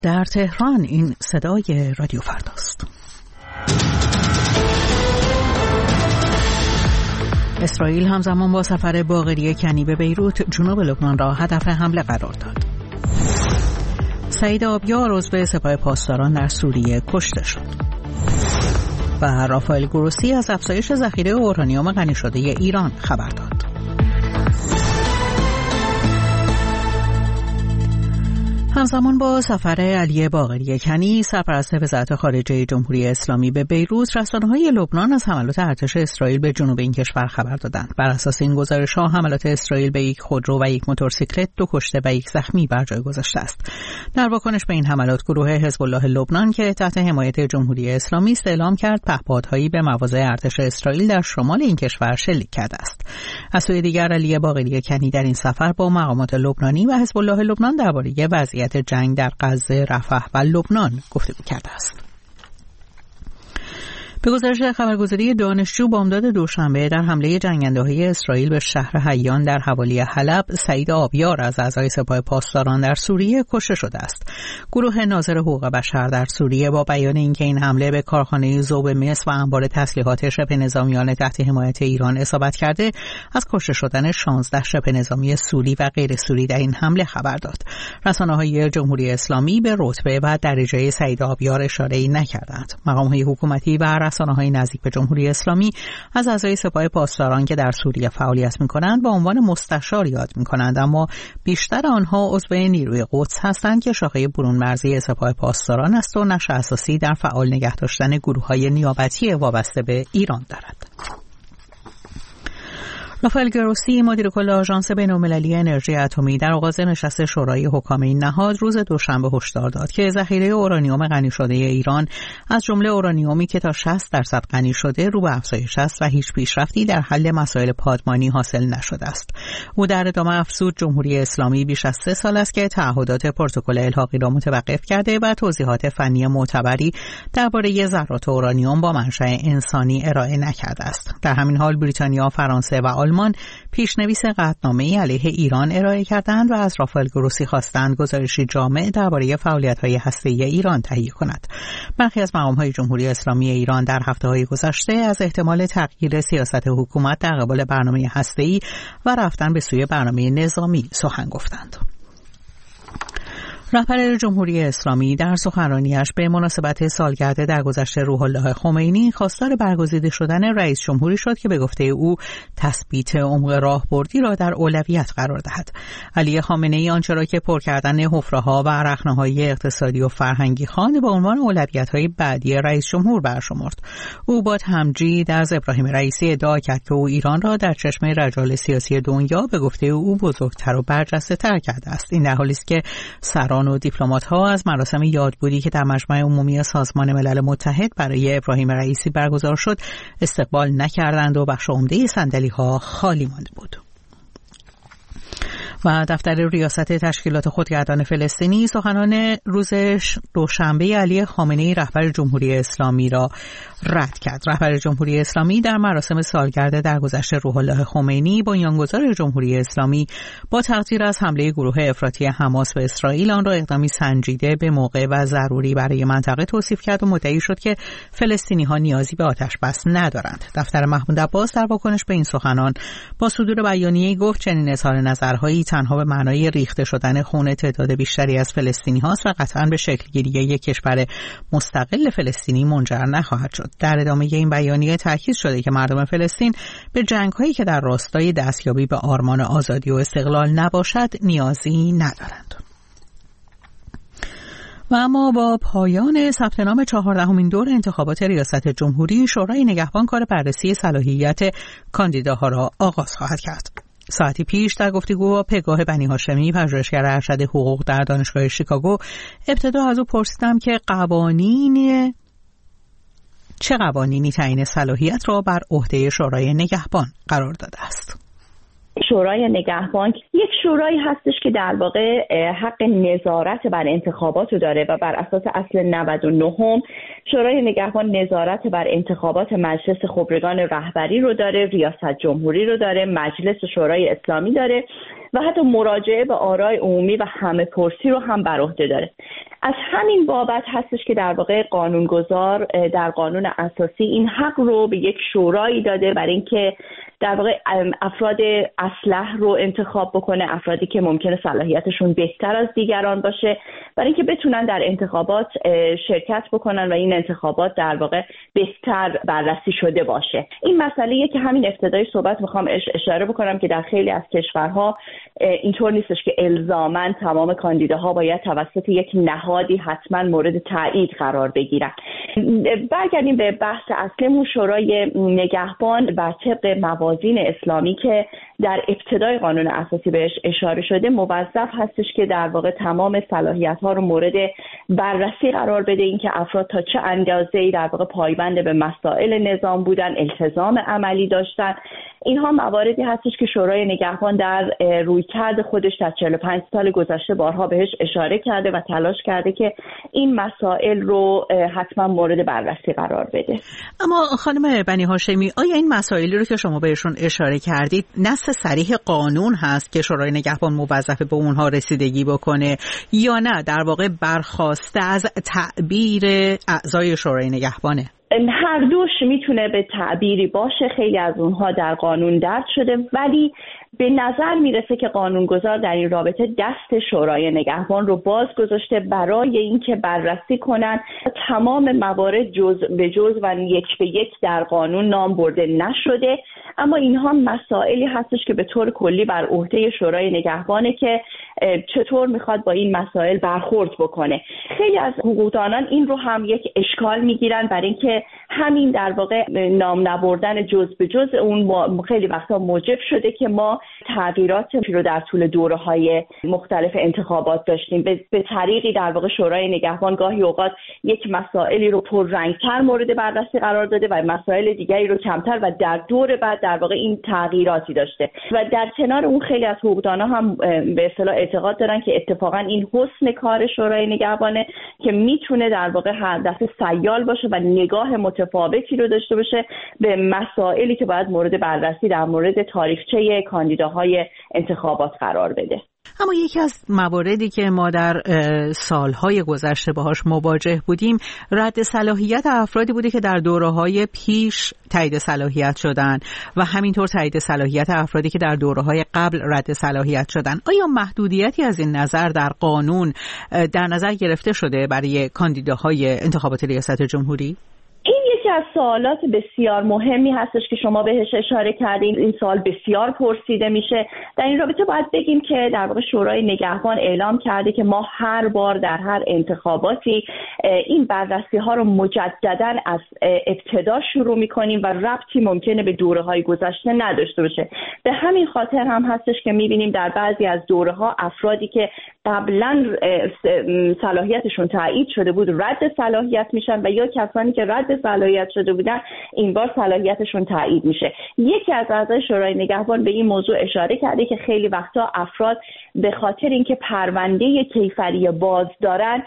در تهران این صدای رادیو فرداست. اسرائیل همزمان با سفر باقری کنی به بیروت جنوب لبنان را هدف حمله قرار داد. سعید آبیار عضو سپاه پاسداران در سوریه کشته شد. و رافائل گروسی از افزایش ذخیره اورانیوم غنی شده ایران خبر داد. همزمان با سفر علی باقری کنی، سرپرست وزارت خارجه جمهوری اسلامی به بیروت، رسانه‌های لبنان از حملات ارتش اسرائیل به جنوب این کشور خبر دادند. بر اساس این گزارش‌ها حملات اسرائیل به یک خودرو و یک موتورسیکلت 2 کشته و 1 زخمی بر جای گذاشته است. در واکنش به این حملات، گروه حزب الله لبنان که تحت حمایت جمهوری اسلامی است، اعلام کرد پهپادهایی به مواضع ارتش اسرائیل در شمال این کشور شلیک کرده است. از سوی دیگر، علی باقری کنی در این سفر با مقامات لبنانی و حزب الله لبنان درباره وضعیت جنگ در غزه، رفح و لبنان گفتگو کرده است. به گزارش خبرگزاری دانشجو، بامداد دوشنبه در حمله جنگنده‌های اسرائیل به شهر حیان در حوالی حلب، سعید آبیار از اعضای سپاه پاسداران در سوریه کشته شده است. گروه ناظر حقوق بشر در سوریه با بیان اینکه این حمله به کارخانه ذوب مس و انبار تسلیحات شبه نظامیان تحت حمایت ایران اصابت کرده، از کشته شدن 16 شبه نظامی سوری و غیر سوری در این حمله خبر داد. رسانه‌های جمهوری اسلامی به رتبه و درجه سعید آبیار اشاره‌ای نکردند. مقام‌های حکومتی و رسانه‌های نزدیک به جمهوری اسلامی از اعضای سپاه پاسداران که در سوریه فعالیت می‌کنند با عنوان مستشار یاد می‌کنند، اما بیشتر آنها عضو نیروی قدس هستند که شاخه برون مرزی سپاه پاسداران است و نقش اساسی در فعال نگه داشتن گروه‌های نیابتی وابسته به ایران دارد. رافائل گروسی، مدیر کل آژانس بین‌المللی انرژی اتمی، در آغاز نشست شورای حکام این نهاد روز دوشنبه هشدار داد که ذخیره اورانیوم غنی شده ایران، از جمله اورانیومی که تا 60% غنی شده، رو به افزایش است و هیچ پیشرفتی در حل مسائل پادمانی حاصل نشده است. او در ادامه افزود جمهوری اسلامی بیش از 3 سال است که تعهدات پروتکل الحاقی را متوقف کرده و توضیحات فنی معتبری درباره ذرات اورانیوم با منشأ انسانی ارائه نکرده است. در همین حال بریتانیا، فرانسه و آلمان پیشنویس قطعنامه‌ای علیه ایران ارائه کردند و از رافائل گروسی خواستند گزارشی جامع درباره فعالیت‌های هسته‌ای ایران تهیه کند. برخی از مقام‌های جمهوری اسلامی ایران در هفته‌های گذشته از احتمال تغییر سیاست حکومت در قبال برنامه هسته‌ای و رفتن به سوی برنامه نظامی سخن گفتند. رهبر جمهوری اسلامی در سخنرانیش به مناسبت سالگرد درگذشت روح الله خمینی خواستار برگزیده شدن رئیس جمهوری شد که به گفته او تثبیت عمق راهبردی را در اولویت قرار دهد. علی خامنه‌ای آنچه را که پر کردن حفره‌ها و رخنه‌های اقتصادی و فرهنگی خواند به عنوان اولویت‌های بعدی رئیس جمهور برشمرد. او با تمجید از ابراهیم رئیسی ادعا کرد که او ایران را در چشم رجال سیاسی دنیا به گفته او بزرگتر و برجسته‌تر کرده است. این در حالی است که سران و دیپلمات‌ها از مراسم یادبودی که در مجمع عمومی سازمان ملل متحد برای ابراهیم رئیسی برگزار شد استقبال نکردند و بخش عمده صندلی‌ها خالی مانده بود. و دفتر ریاست تشکیلات خودگردان فلسطینی سخنان روز دوشنبه علی خامنه‌ای رهبر جمهوری اسلامی را رد کرد. رهبر جمهوری اسلامی در مراسم سالگرد درگذشت روح الله خمینی، بنیانگذار جمهوری اسلامی، با تقدیر از حمله گروه افراطی حماس به اسرائیل آن را اقدامی سنجیده، به موقع و ضروری برای منطقه توصیف کرد و مدعی شد که فلسطینی‌ها نیازی به آتش بس ندارند. دفتر محمود عباس در واکنش به این سخنان با صدور بیانیه‌ای گفت چنین اظهار نظرهایی تنها به معنای ریخته شدن خون تعداد بیشتری از فلسطینی هاست و قطعاً به شکلگیری یک کشور مستقل فلسطینی منجر نخواهد شد. در ادامه این بیانیه تاکید شده که مردم فلسطین به جنگ‌هایی که در راستای دستیابی به آرمان آزادی و استقلال نباشد نیازی ندارند. و اما با پایان ثبت نام 14مین دور انتخابات ریاست جمهوری، شورای نگهبان کار بررسی صلاحیت کاندیداها را آغاز خواهد کرد. ساعتی پیش در گفتگو با پگاه بنی هاشمی، پژوهشگر ارشد حقوق در دانشگاه شیکاگو، ابتدا از او پرسیدم که چه قوانینی تعیین صلاحیت را بر عهده شورای نگهبان قرار داده است. شورای نگهبان یک شورایی هستش که در واقع حق نظارت بر انتخابات رو داره و بر اساس اصل 99 شورای نگهبان نظارت بر انتخابات مجلس خبرگان رهبری رو داره، ریاست جمهوری رو داره، مجلس شورای اسلامی داره و حتی مراجعه به آرای عمومی و همه پرسی رو هم بر عهده داره. از همین بابت هستش که در واقع قانونگذار در قانون اساسی این حق رو به یک شورایی داده برای اینکه در واقع افراد اصلح رو انتخاب بکنه، افرادی که ممکنه صلاحیتشون بهتر از دیگران باشه، برای اینکه بتونن در انتخابات شرکت بکنن و این انتخابات در واقع بهتر بررسی شده باشه. این مسئله‌ایه که همین ابتدای صحبت میخوام اشاره بکنم که در خیلی از کشورها اینطور نیستش که الزاماً تمام کاندیداها باید توسط یک نهادی حتما مورد تایید قرار بگیرن. برگردیم به بحث اصلیمون. شورای نگهبان بر طبق موازین اسلامی که در ابتدای قانون اساسی بهش اشاره شده موظف هستش که در واقع تمام صلاحیت‌ها رو مورد بررسی قرار بده، اینکه افراد تا چه اندازه‌ای در واقع پایبند به مسائل نظام بودن، التزام عملی داشتن. اینها مواردی هستش که شورای نگهبان در رویکرد خودش در 45 سال گذشته بارها بهش اشاره کرده و تلاش کرده که این مسائل رو حتما مورد بررسی قرار بده. اما خانم بنی هاشمی، آیا این مسائلی رو که شما بهشون اشاره کردید نص صریح قانون هست که شورای نگهبان موظفه به اونها رسیدگی بکنه یا نه در واقع برخواسته از تعبیر اعضای شورای نگهبانه؟ هر دوش میتونه به تعبیری باشه، خیلی از اونها در قانون درج شده، ولی به نظر میرسه که قانونگذار در این رابطه دست شورای نگهبان رو باز گذاشته برای اینکه بررسی کنن تمام موارد جز به جز و یک به یک در قانون نام برده نشده، اما اینها مسائلی هستش که به طور کلی بر عهده شورای نگهبانه که چطور میخواد با این مسائل برخورد بکنه. خیلی از حقوقدانان این رو هم یک اشکال میگیرن برای اینکه همین در واقع نام نبردن جز به جز اون خیلی وقتا موجب شده که ما تغییراتی رو در طول دوره‌های مختلف انتخابات داشتیم. به طریقی در واقع شورای نگهبان گاهی اوقات یک مسائلی رو پررنگ‌تر مورد بررسی قرار داده و مسائل دیگری رو کمتر و در دور بعد در واقع این تغییراتی داشته و در کنار اون خیلی از حقوقدانان هم به اصطلاح اعتقاد دارن که اتفاقا این حسن کار شورای نگهبانه که میتونه در واقع هر دفعه سیال باشه و نگاه متفاوتی رو داشته باشه به مسائلی که باید مورد بررسی در مورد تاریخچه کاندیداهای انتخابات قرار بده. اما یکی از مواردی که ما در سالهای گذشته باهاش مواجه بودیم رد صلاحیت افرادی بوده که در دوره‌های پیش تایید صلاحیت شدن و همینطور تایید صلاحیت افرادی که در دوره‌های قبل رد صلاحیت شدن. آیا محدودیتی از این نظر در قانون در نظر گرفته شده برای کاندیداهای انتخابات ریاست جمهوری؟ این یکی از سوالات بسیار مهمی هستش که شما بهش اشاره کردین. این سوال بسیار پرسیده میشه. در این رابطه باید بگیم که در واقع شورای نگهبان اعلام کرده که ما هر بار در هر انتخاباتی این بررسی ها رو مجددا از ابتدا شروع میکنیم و ربطی ممکنه به دوره‌های گذشته نداشته باشه. به همین خاطر هم هستش که میبینیم در بعضی از دوره‌ها افرادی که قبلا صلاحیتشون تایید شده بود رد صلاحیت میشن و یا کسانی که رد صلاحیت شده بودن این بار صلاحیتشون تایید میشه. یکی از اعضای شورای نگهبان به این موضوع اشاره کرده که خیلی وقتا افراد به خاطر اینکه پرونده کیفری باز دارن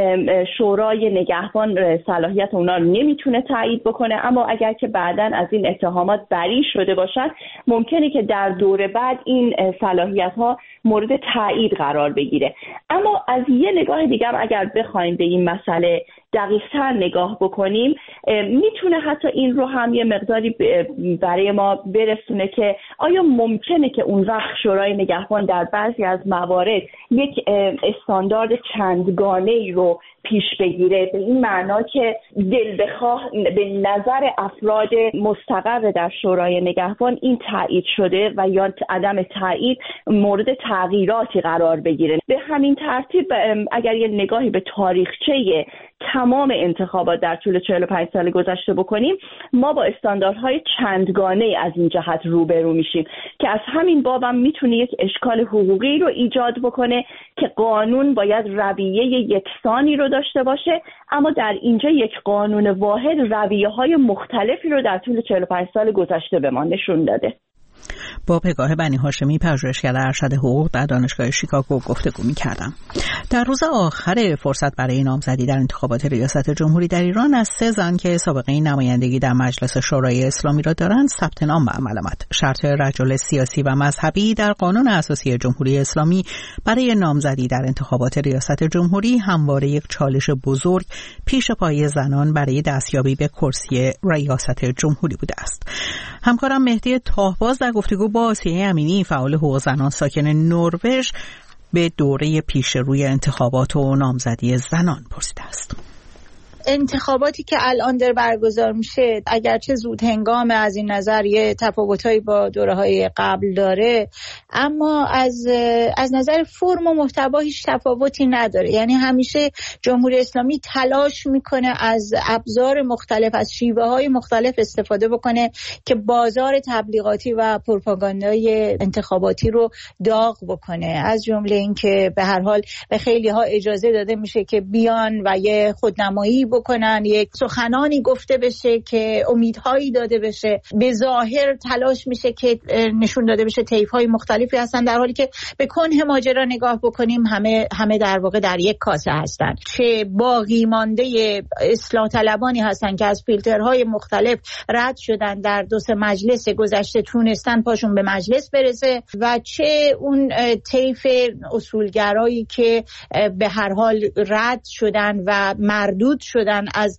شورای نگهبان صلاحیت اونا رو نمیتونه تایید بکنه، اما اگر که بعداً از این اتهامات بری شده باشن ممکنه که در دور بعد این صلاحیت ها مورد تایید قرار بگیره. اما از یه نگاه دیگر اگر بخوایم به این مسئله دقیق‌تر نگاه بکنیم میتونه حتی این رو هم یه مقداری برای ما برسونه که آیا ممکنه که اون وقت شورای نگهبان در بعضی از موارد یک استاندارد چندگانه‌ای رو پیش بگیره، به این معنا که دل بخواه به نظر افراد مستقر در شورای نگهبان این تایید شده و یا عدم تایید مورد تغییراتی قرار بگیره. به همین ترتیب اگر یه نگاهی به تاریخچه تمام انتخابات در طول 45 سال گذشته بکنیم ما با استانداردهای چندگانه از این جهت روبرو میشیم که از همین بابم میتونه یک اشکال حقوقی رو ایجاد بکنه که قانون باید رویه یکسانی رو داشته باشه، اما در اینجا یک قانون واحد رویه‌های مختلفی رو در طول 45 سال گذشته به ما نشون داده. با پگاه بنی هاشمی، پژوهشگر ارشد حقوق در دانشگاه شیکاگو گفتگو می‌کردم. در روز آخر فرصت برای نامزدی در انتخابات ریاست جمهوری در ایران از 3 زن که سابقه نمایندگی در مجلس شورای اسلامی را دارند ثبت نام به عمل آمد. شرط رجل سیاسی و مذهبی در قانون اساسی جمهوری اسلامی برای نامزدی در انتخابات ریاست جمهوری همواره یک چالش بزرگ پیش پای زنان برای دستیابی به کرسی ریاست جمهوری بوده است. همکارم مهدی تاهباز در گفتگو با آسیه امینی، فعال حقوق زنان ساکن نروژ، به دوره پیش روی انتخابات و نامزدی زنان پرسیده است. انتخاباتی که الان در برگزار میشه اگرچه زود هنگام از این نظر یه تفاوتایی با دوره‌های قبل داره، اما از نظر فرم و محتوا هیچ تفاوتی نداره. یعنی همیشه جمهوری اسلامی تلاش میکنه از ابزار مختلف، از شیوه‌های مختلف استفاده بکنه که بازار تبلیغاتی و پروپاگاندای انتخاباتی رو داغ بکنه. از جمله این که به هر حال به خیلی‌ها اجازه داده میشه که بیان و یه خودنمایی بکنن، یک سخنانی گفته بشه که امیدهایی داده بشه. به ظاهر تلاش میشه که نشون داده بشه طیف‌های مختلفی هستن، در حالی که به کنه ماجرا نگاه بکنیم همه در واقع در یک کاسه هستن. چه باقی مانده اصلاح طلبانی هستن که از فیلترهای مختلف رد شدن، در 2 مجلس گذشته تونستن پاشون به مجلس برسه، و چه اون طیف اصولگرایی که به هر حال رد شدن و مردود شدن از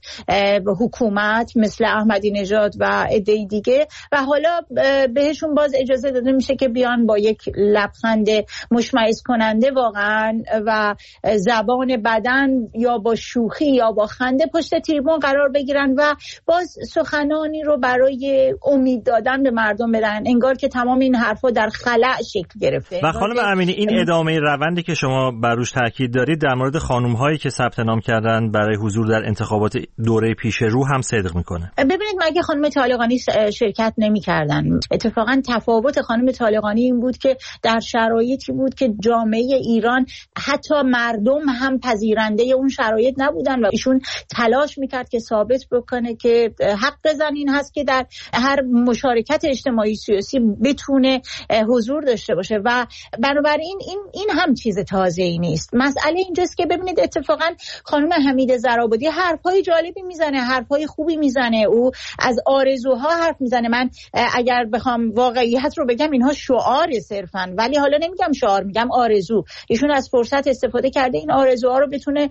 حکومت مثل احمدی نژاد و عده دیگه، و حالا بهشون باز اجازه داده میشه که بیان با یک لبخند مشمئز کننده واقعا و زبان بدن یا با شوخی یا با خنده پشت تریبون قرار بگیرن و باز سخنانی رو برای امید دادن به مردم بدن، انگار که تمام این حرفا در خلأ شکل گرفته. و خانم امینی، این ادامه روندی که شما بر روش تاکید دارید در مورد خانم‌هایی که ثبت نام کردن برای حضور در انتخابات دوره پیش رو هم صدق میکنه. ببینید، مگه خانم طالقانی شرکت نمی‌کردن؟ اتفاقا تفاوت خانم طالقانی این بود که در شرایطی بود که جامعه ایران، حتی مردم هم پذیرنده اون شرایط نبودن و ایشون تلاش میکرد که ثابت بکنه که حق زن این هست که در هر مشارکت اجتماعی سیاسی بتونه حضور داشته باشه، و بنابراین این هم چیز تازه‌ای نیست. مسئله اینجاست که ببینید اتفاقا خانم حمید زرابادی حرفای جالبی میزنه، حرفای خوبی میزنه، او از آرزوها حرف میزنه. من اگر بخوام واقعیت رو بگم اینها شعار صرفن، ولی حالا نمیگم شعار، میگم آرزو. ایشون از فرصت استفاده کرده این آرزوها رو بتونه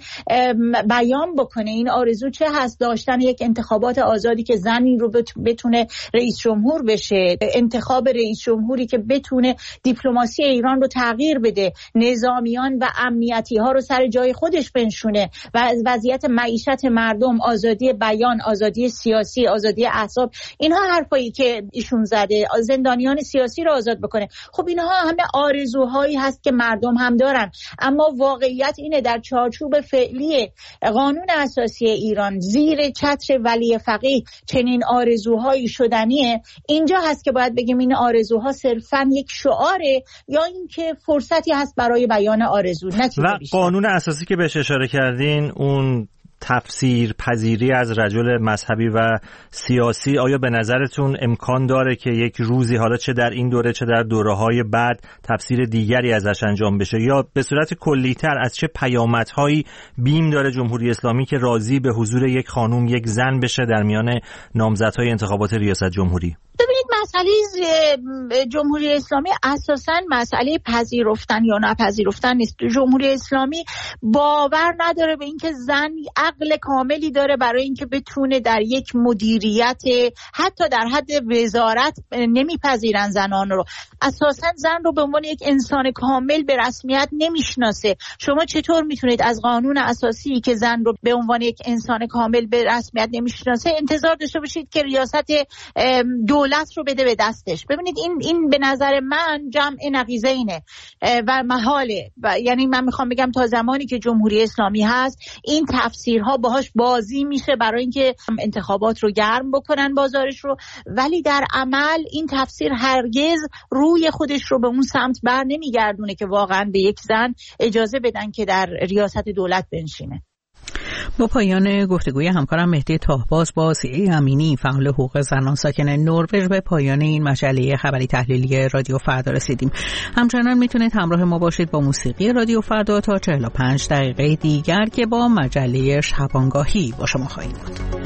بیان بکنه. این آرزو چه هست؟ داشتن یک انتخابات آزادی که زنی رو بتونه رئیس جمهور بشه، انتخاب رئیس جمهوری که بتونه دیپلماسی ایران رو تغییر بده، نظامیان و امنیتی ها رو سر جای خودش بنشونه و از وضعیت معیشت مردم، آزادی بیان، آزادی سیاسی، آزادی احزاب، اینها حرفایی که ایشون زده، زندانیان سیاسی رو آزاد بکنه. خب اینها همه آرزوهایی هست که مردم هم دارن، اما واقعیت اینه در چارچوب فعلی قانون اساسی ایران زیر چتر ولی فقیه چنین آرزوهایی شدنیه. اینجا هست که باید بگیم این آرزوها صرفاً یک شعاره یا اینکه فرصتی هست برای بیان آرزو، نه چیز بیشتر. قانون اساسی که بهش اشاره کردین، اون تفسیر پذیری از رجل مذهبی و سیاسی، آیا به نظرتون امکان داره که یک روزی، حالا چه در این دوره چه در دوره‌های بعد، تفسیر دیگری ازش انجام بشه، یا به صورت کلی‌تر از چه پیامدهایی بیم داره جمهوری اسلامی که راضی به حضور یک خانم، یک زن بشه در میان نامزدهای انتخابات ریاست جمهوری؟ ببینید، مسئله جمهوری اسلامی اساساً مسئله پذیرفتن یا نپذیرفتن نیست. جمهوری اسلامی باور نداره به اینکه زن عقل کاملی داره برای اینکه بتونه در یک مدیریت، حتی در حد وزارت نمیپذیرن زنان رو. اساساً زن رو به عنوان یک انسان کامل به رسمیت نمیشناسه. شما چطور میتونید از قانون اساسی که زن رو به عنوان یک انسان کامل به رسمیت نمیشناسه انتظار داشته باشید که ریاست دولت رو بده به دستش؟ ببینید، این به نظر من جمع نقیضه اینه و محاله. یعنی من میخوام بگم تا زمانی که جمهوری اسلامی هست این تفسیرها باهاش بازی میشه برای اینکه انتخابات رو گرم بکنن بازارش رو، ولی در عمل این تفسیر هرگز روی خودش رو به اون سمت بر نمیگردونه که واقعا به یک زن اجازه بدن که در ریاست دولت بنشینه. با پایان گفتگوی همکارم مهدی تاهباز با آسیه امینی فعال حقوق زنان ساکن نروژ به پایان این مجله خبری تحلیلی رادیو فردا رسیدیم. همچنان میتونید همراه ما باشید با موسیقی رادیو فردا تا 45 دقیقه دیگر که با مجله شبانگاهی با شما خواهیم بود.